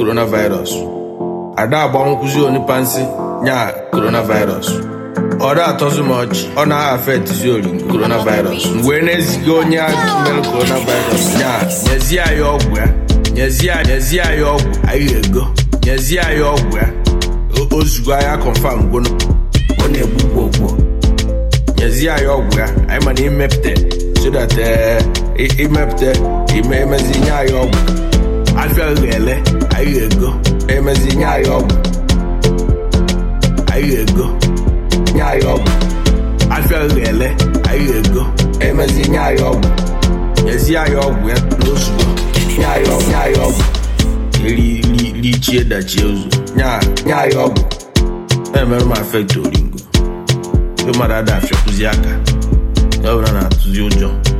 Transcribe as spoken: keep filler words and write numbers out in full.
coronavirus. Ada agbanwukwuzi onipa nsị nya coronavirus. Ọ da atọzi m ọchị, ọ na-afetizi ori coronavirus. Mgbe na-eziga onye mere coronavirus nya nyezie anyị ọgwụ ya. Nyezie nyezie anyị ọgwụ anyị ego. Nyezie anyị ọgwụ ya. Ozugbo anyị confirm gwono. Ọ na-egbu gbogbo. Nyezie anyị ọgwụ ya. Anyị ma na imepụta so that imepụta ime emezi nye anyị ọgwụ. Afia ghele anyị ego. Emezi nye anyị ọgwụ. Anyị ego. Nye anyị ọgwụ. Afia ghele anyị ego. Emezi nye anyị ọgwụ. Nyezie anyị ọgwụ ya n'ozugbo. Nye anyị ọgwụ. Nye anyị ọgwụ. Eri lichie dachie ozu. Nye anyị ọgwụ. Na-emere m afekt oringo. Ndị mmadụ ada afịakwụzi aka. Ya ọbụla na-atụzi ụjọ.